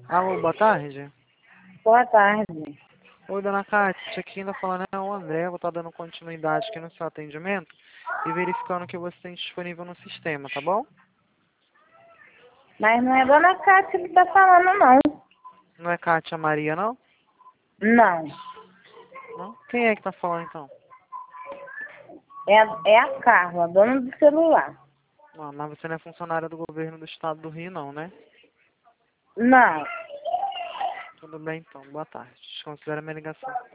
Alô, boa tarde. Boa tarde. Oi, dona Cátia, quem tá falando é o André. Vou estar dando continuidade aqui no seu atendimento e verificando o que você tem disponível no sistema, tá bom? Mas não é Dona Cátia que tá falando, não. Não é Cátia Maria, não? Não. Não? Quem é que tá falando, então? É a Carla, dona do celular. Não, mas você não é funcionária do governo do estado do Rio, não, né? Não. Tudo bem, então. Boa tarde. Desconsidera minha ligação.